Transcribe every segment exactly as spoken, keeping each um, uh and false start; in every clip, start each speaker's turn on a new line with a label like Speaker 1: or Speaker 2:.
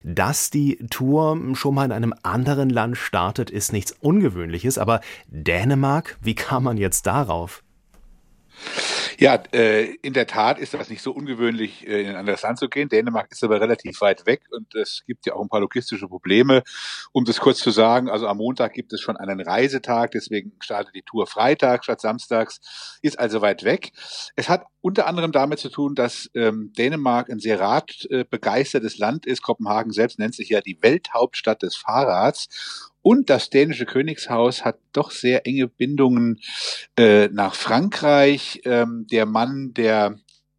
Speaker 1: Dass die Tour schon mal in einem anderen Land startet, ist nichts Ungewöhnliches. Aber Dänemark, wie kam man jetzt darauf?
Speaker 2: Ja, äh, in der Tat ist das nicht so ungewöhnlich, äh, in ein anderes Land zu gehen. Dänemark ist aber relativ weit weg und es gibt ja auch ein paar logistische Probleme. Um das kurz zu sagen, also am Montag gibt es schon einen Reisetag, deswegen startet die Tour Freitag statt samstags, ist also weit weg. Es hat unter anderem damit zu tun, dass ähm, Dänemark ein sehr radbegeistertes Land ist. Kopenhagen selbst nennt sich ja die Welthauptstadt des Fahrrads. Und das dänische Königshaus hat doch sehr enge Bindungen äh, nach Frankreich. Ähm, der Mann, der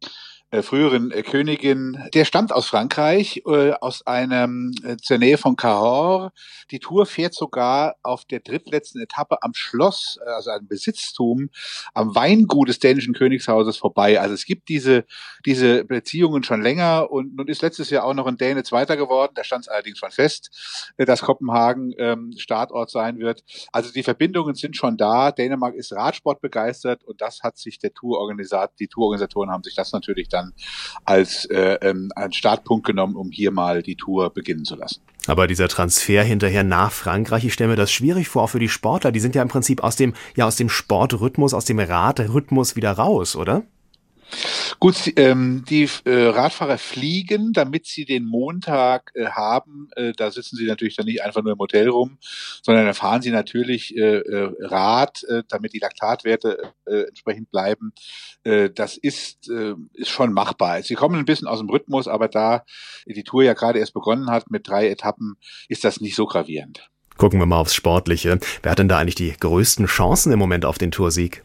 Speaker 2: äh, früheren äh, Königin, der stammt aus Frankreich, äh, aus einem äh, zur Nähe von Cahors. Die Tour fährt sogar auf der drittletzten Etappe am Schloss, äh, also einem Besitztum, am Weingut des dänischen Königshauses vorbei. Also es gibt diese diese Beziehungen schon länger und nun ist letztes Jahr auch noch ein Däne Zweiter geworden. Da stand es allerdings schon fest, äh, dass Kopenhagen ähm, Startort sein wird. Also die Verbindungen sind schon da. Dänemark ist Radsport begeistert und das hat sich der Tourorganisat, die Tourorganisatoren haben sich das natürlich dann als, äh, ähm, als Startpunkt genommen, um hier mal die Tour beginnen zu lassen.
Speaker 1: Aber dieser Transfer hinterher nach Frankreich, ich stelle mir das schwierig vor, auch für die Sportler. Die sind ja im Prinzip aus dem, ja, aus dem Sportrhythmus, aus dem Radrhythmus wieder raus, oder?
Speaker 2: Gut, ähm, die äh, Radfahrer fliegen, damit sie den Montag äh, haben. Äh, da sitzen sie natürlich dann nicht einfach nur im Hotel rum, sondern da fahren sie natürlich äh, äh, Rad, äh, damit die Laktatwerte äh, entsprechend bleiben. Äh, das ist, äh, ist schon machbar. Sie kommen ein bisschen aus dem Rhythmus, aber da die Tour ja gerade erst begonnen hat mit drei Etappen, ist das nicht so gravierend.
Speaker 1: Gucken wir mal aufs Sportliche. Wer hat denn da eigentlich die größten Chancen im Moment auf den Toursieg?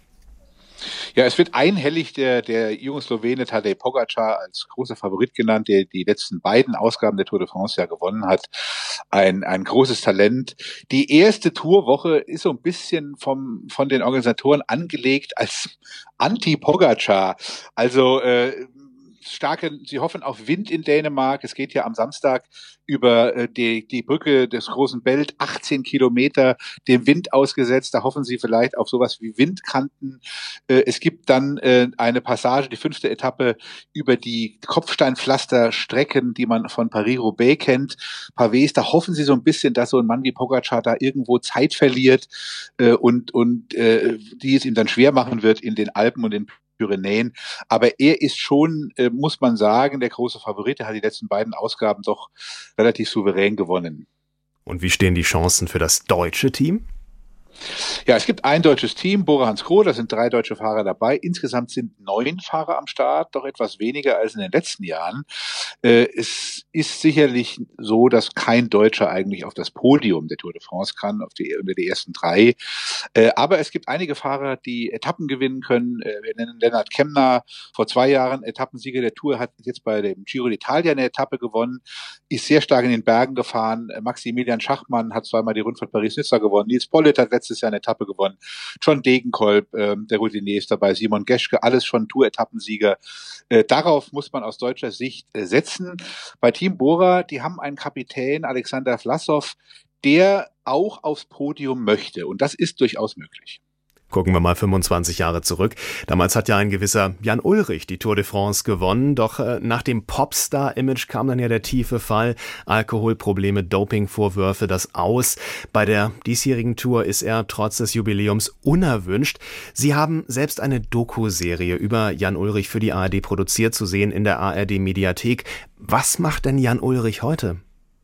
Speaker 2: Ja, es wird einhellig der, der junge Slowene Tadej Pogačar als großer Favorit genannt, der die letzten beiden Ausgaben der Tour de France ja gewonnen hat. Ein, ein großes Talent. Die erste Tourwoche ist so ein bisschen vom, von den Organisatoren angelegt als Anti-Pogačar. Also, äh, starke, sie hoffen auf Wind in Dänemark. Es geht ja am Samstag über äh, die, die Brücke des großen Belt, achtzehn Kilometer dem Wind ausgesetzt. Da hoffen sie vielleicht auf sowas wie Windkanten. Äh, es gibt dann äh, eine Passage, die fünfte Etappe, über die Kopfsteinpflasterstrecken, die man von Paris-Roubaix kennt. Pavés, da hoffen sie so ein bisschen, dass so ein Mann wie Pogačar da irgendwo Zeit verliert äh, und, und äh, die es ihm dann schwer machen wird in den Alpen und in Pyrenäen. Aber er ist schon, äh, muss man sagen, der große Favorit. Er hat die letzten beiden Ausgaben doch relativ souverän gewonnen.
Speaker 1: Und wie stehen die Chancen für das deutsche Team?
Speaker 2: Ja, es gibt ein deutsches Team, Bora Hansgrohe, da sind drei deutsche Fahrer dabei. Insgesamt sind neun Fahrer am Start, doch etwas weniger als in den letzten Jahren. Äh, es ist sicherlich so, dass kein Deutscher eigentlich auf das Podium der Tour de France kann, auf die, unter die ersten drei. Äh, aber es gibt einige Fahrer, die Etappen gewinnen können. Äh, wir nennen Lennart Kemna, vor zwei Jahren Etappensieger der Tour, hat jetzt bei dem Giro d'Italia eine Etappe gewonnen, ist sehr stark in den Bergen gefahren. Äh, Maximilian Schachmann hat zweimal die Rundfahrt Paris-Nizza gewonnen. Nils Pollitt hat letztes Jahr eine Etappe gewonnen. John Degenkolb, äh, der Routinier ist dabei, Simon Geschke, alles schon Tour-Etappensieger. Äh, darauf muss man aus deutscher Sicht äh, setzen. Bei Team Bora, die haben einen Kapitän, Alexander Vlasov, der auch aufs Podium möchte. Und das ist durchaus möglich.
Speaker 1: Gucken wir mal fünfundzwanzig Jahre zurück. Damals hat ja ein gewisser Jan Ullrich die Tour de France gewonnen, doch äh, nach dem Popstar-Image kam dann ja der tiefe Fall, Alkoholprobleme, Dopingvorwürfe, das Aus. Bei der diesjährigen Tour ist er trotz des Jubiläums unerwünscht. Sie haben selbst eine Doku-Serie über Jan Ullrich für die A R D produziert, zu sehen in der A R D-Mediathek. Was macht denn Jan Ullrich heute?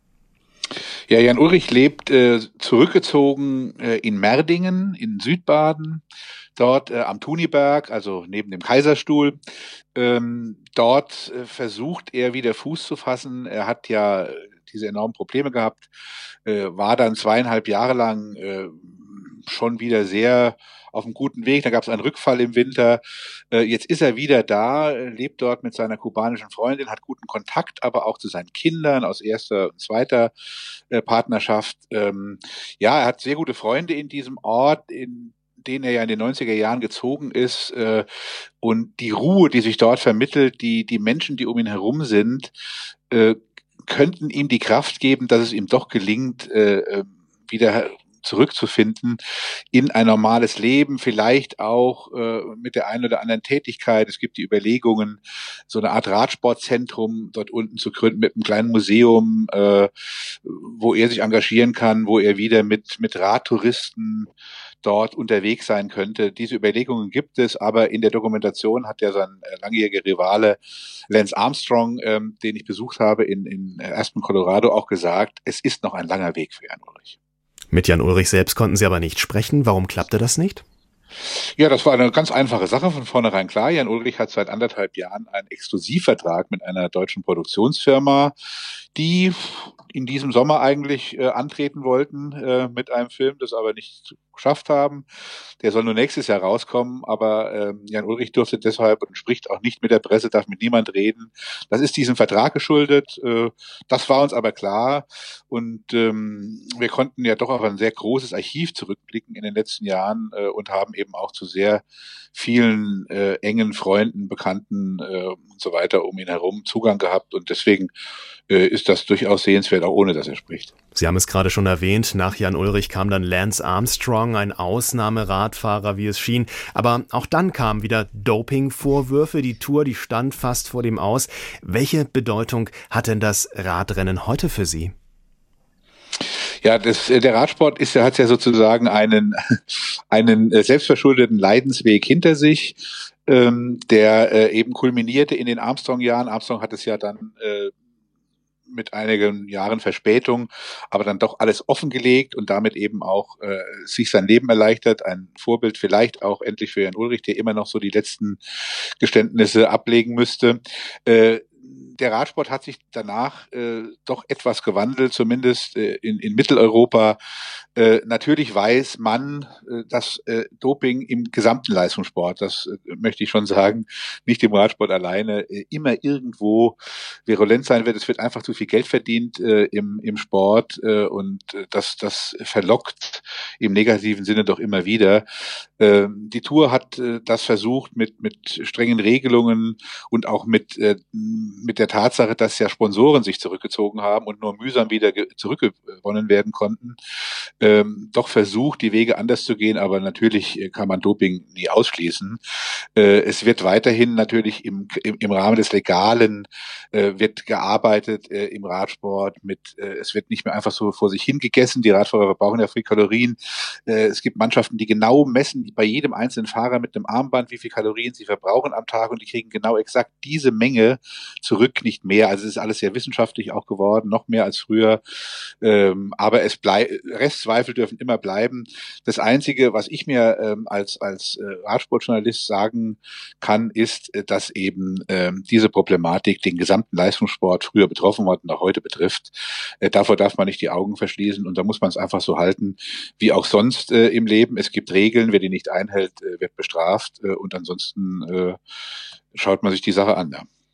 Speaker 2: Ja, Jan Ullrich lebt äh, zurückgezogen äh, in Merdingen in Südbaden, dort äh, am Thuniberg, also neben dem Kaiserstuhl. Ähm, dort äh, versucht er wieder Fuß zu fassen. Er hat ja diese enormen Probleme gehabt, äh, war dann zweieinhalb Jahre lang äh, schon wieder sehr auf einem guten Weg. Da gab es einen Rückfall im Winter. Äh, jetzt ist er wieder da, lebt dort mit seiner kubanischen Freundin, hat guten Kontakt, aber auch zu seinen Kindern aus erster und zweiter äh, Partnerschaft. Ähm, ja, er hat sehr gute Freunde in diesem Ort, in den er ja in den neunziger Jahren gezogen ist. Äh, und die Ruhe, die sich dort vermittelt, die, die Menschen, die um ihn herum sind, äh, könnten ihm die Kraft geben, dass es ihm doch gelingt, äh, wieder zurückzufinden in ein normales Leben, vielleicht auch äh, mit der einen oder anderen Tätigkeit. Es gibt die Überlegungen, so eine Art Radsportzentrum dort unten zu gründen mit einem kleinen Museum, äh, wo er sich engagieren kann, wo er wieder mit mit Radtouristen dort unterwegs sein könnte. Diese Überlegungen gibt es, aber in der Dokumentation hat ja sein langjähriger Rivale Lance Armstrong, ähm, den ich besucht habe in, in Aspen, Colorado, auch gesagt, es ist noch ein langer Weg für Jan Ullrich.
Speaker 1: Mit Jan Ullrich selbst konnten Sie aber nicht sprechen. Warum klappte das nicht?
Speaker 2: Ja, das war eine ganz einfache Sache, von vornherein klar. Jan Ullrich hat seit anderthalb Jahren einen Exklusivvertrag mit einer deutschen Produktionsfirma, die in diesem Sommer eigentlich äh, antreten wollten äh, mit einem Film, das aber nicht geschafft haben. Der soll nur nächstes Jahr rauskommen, aber äh, Jan Ullrich durfte deshalb und spricht auch nicht mit der Presse, darf mit niemand reden. Das ist diesem Vertrag geschuldet. Äh, das war uns aber klar und ähm, wir konnten ja doch auf ein sehr großes Archiv zurückblicken in den letzten Jahren äh, und haben eben auch zu sehr vielen äh, engen Freunden, Bekannten äh, und so weiter um ihn herum Zugang gehabt und deswegen äh, ist das durchaus sehenswert, auch ohne dass er spricht.
Speaker 1: Sie haben es gerade schon erwähnt, nach Jan Ullrich kam dann Lance Armstrong, ein Ausnahmeradfahrer, wie es schien. Aber auch dann kamen wieder Dopingvorwürfe. Die Tour, die stand fast vor dem Aus. Welche Bedeutung hat denn das Radrennen heute für Sie?
Speaker 2: Ja, das, der Radsport ist ja, hat ja sozusagen einen, einen selbstverschuldeten Leidensweg hinter sich, ähm, der äh, eben kulminierte in den Armstrong-Jahren. Armstrong hat es ja dann äh, mit einigen Jahren Verspätung, aber dann doch alles offengelegt und damit eben auch äh, sich sein Leben erleichtert. Ein Vorbild vielleicht auch endlich für Jan Ullrich, der immer noch so die letzten Geständnisse ablegen müsste. Äh, Der Radsport hat sich danach äh, doch etwas gewandelt, zumindest äh, in, in Mitteleuropa. Äh, natürlich weiß man, äh, dass äh, Doping im gesamten Leistungssport, das äh, möchte ich schon sagen, nicht im Radsport alleine, äh, immer irgendwo virulent sein wird. Es wird einfach zu viel Geld verdient äh, im, im Sport äh, und äh, das, das verlockt im negativen Sinne doch immer wieder. Äh, die Tour hat äh, das versucht mit, mit strengen Regelungen und auch mit, äh, mit der Tatsache, dass ja Sponsoren sich zurückgezogen haben und nur mühsam wieder zurückgewonnen werden konnten, ähm, doch versucht, die Wege anders zu gehen, aber natürlich äh, kann man Doping nie ausschließen. Äh, es wird weiterhin natürlich im, im, im Rahmen des Legalen äh, wird gearbeitet äh, im Radsport mit, äh, es wird nicht mehr einfach so vor sich hingegessen, die Radfahrer verbrauchen ja viel Kalorien. Äh, es gibt Mannschaften, die genau messen, bei jedem einzelnen Fahrer mit einem Armband, wie viel Kalorien sie verbrauchen am Tag und die kriegen genau exakt diese Menge zurück, nicht mehr. Also es ist alles sehr wissenschaftlich auch geworden, noch mehr als früher. Ähm, aber es bleibt, Restzweifel dürfen immer bleiben. Das Einzige, was ich mir ähm, als als äh, Radsportjournalist sagen kann, ist, äh, dass eben ähm, diese Problematik den gesamten Leistungssport früher betroffen hat und auch heute betrifft. Äh, davor darf man nicht die Augen verschließen und da muss man es einfach so halten, wie auch sonst äh, im Leben. Es gibt Regeln, wer die nicht einhält, äh, wird bestraft äh, und ansonsten äh, schaut man sich die Sache an. Ja.